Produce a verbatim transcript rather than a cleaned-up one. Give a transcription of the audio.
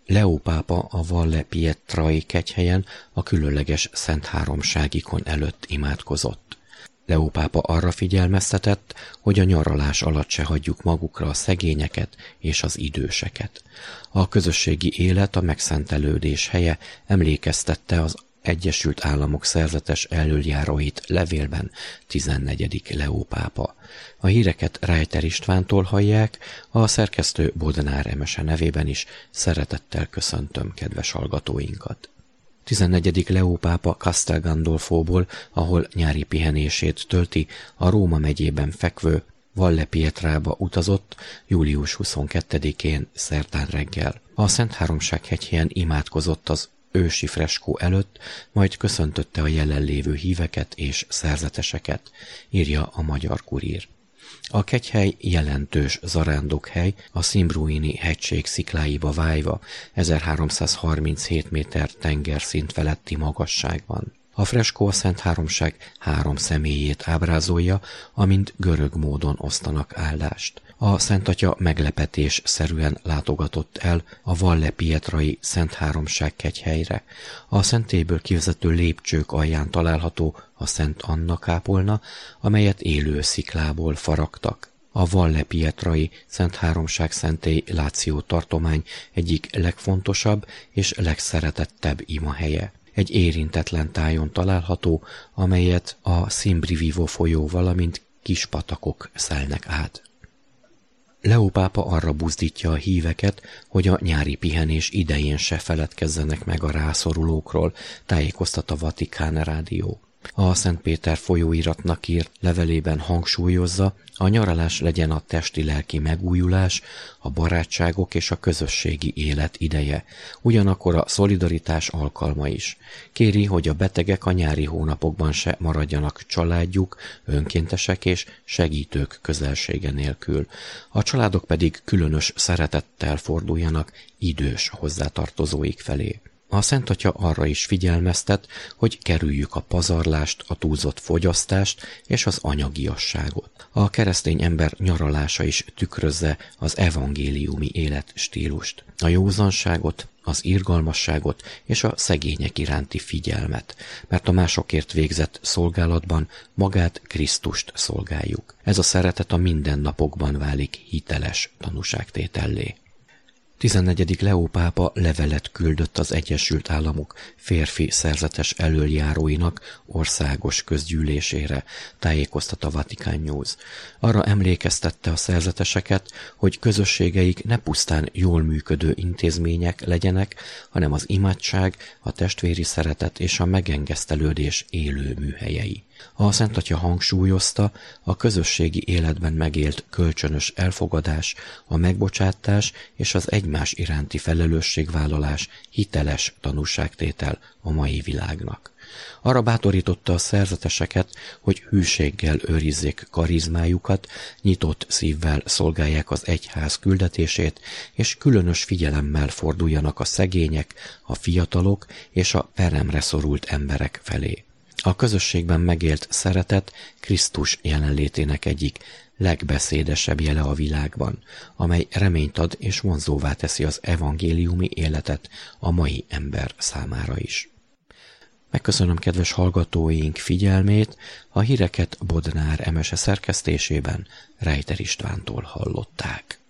Leó pápa a Valle Pietrai kegyhelyen a különleges Szent Háromságikon előtt imádkozott. Leó pápa arra figyelmeztetett, hogy a nyaralás alatt se hagyjuk magukra a szegényeket és az időseket. A közösségi élet, a megszentelődés helye, emlékeztette az Egyesült Államok szerzetes elöljáróit levélben tizennegyedik Leó pápa. A híreket Reiter Istvántól hallják, a szerkesztő Bodnár Emese nevében is szeretettel köszöntöm kedves hallgatóinkat. tizennegyedik Leó pápa Castel Gandolfóból, ahol nyári pihenését tölti, a Róma megyében fekvő Valle Pietrába utazott július huszonkettedikén szerdán reggel. A Szent Háromság hegyhelyen imádkozott az ősi freskó előtt, majd köszöntötte a jelenlévő híveket és szerzeteseket, írja a Magyar Kurír. A kegyhely jelentős zarándokhely, a Simbruini hegység szikláiba vájva, ezerháromszázharminchét méter tengerszint feletti magasságban. A freskó a Szent Háromság három személyét ábrázolja, amint görög módon osztanak állást. A Szent Atya meglepetés szerűen látogatott el a Valle Pietrai Szent Háromság kegyhelyre. A szentélyből kivezető lépcsők alján található a Szent Anna kápolna, amelyet élő sziklából faragtak. A Valle Pietrai Szent Háromság szentély Láció tartomány egyik legfontosabb és legszeretettebb imahelye. Egy érintetlen tájon található, amelyet a Simbrivivo folyó, valamint kis patakok szelnek át. Leó pápa arra buzdítja a híveket, hogy a nyári pihenés idején se feledkezzenek meg a rászorulókról, tájékoztat a Vatikán rádió. A Szent Péter folyóiratnak írt levelében hangsúlyozza, a nyaralás legyen a testi-lelki megújulás, a barátságok és a közösségi élet ideje, ugyanakkor a szolidaritás alkalma is. Kéri, hogy a betegek a nyári hónapokban se maradjanak családjuk, önkéntesek és segítők közelsége nélkül. A családok pedig különös szeretettel forduljanak idős hozzátartozóik felé. A Szent Atya arra is figyelmeztet, hogy kerüljük a pazarlást, a túlzott fogyasztást és az anyagiasságot. A keresztény ember nyaralása is tükrözze az evangéliumi életstílust, a józanságot, az irgalmasságot és a szegények iránti figyelmet, mert a másokért végzett szolgálatban magát, Krisztust szolgáljuk. Ez a szeretet a mindennapokban válik hiteles tanúságtétellé. tizennegyedik Leó pápa levelet küldött az Egyesült Államok férfi szerzetes elöljáróinak országos közgyűlésére, tájékoztat a Vatican News. Arra emlékeztette a szerzeteseket, hogy közösségeik ne pusztán jól működő intézmények legyenek, hanem az imádság, a testvéri szeretet és a megengesztelődés élő műhelyei. A Szent Atya hangsúlyozta, a közösségi életben megélt kölcsönös elfogadás, a megbocsátás és az egymás iránti felelősségvállalás hiteles tanúságtétel a mai világnak. Arra bátorította a szerzeteseket, hogy hűséggel őrizzék karizmájukat, nyitott szívvel szolgálják az egyház küldetését, és különös figyelemmel forduljanak a szegények, a fiatalok és a peremre szorult emberek felé. A közösségben megélt szeretet Krisztus jelenlétének egyik legbeszédesebb jele a világban, amely reményt ad és vonzóvá teszi az evangéliumi életet a mai ember számára is. Megköszönöm kedves hallgatóink figyelmét, a híreket Bodnár Emese szerkesztésében Reiter Istvántól hallották.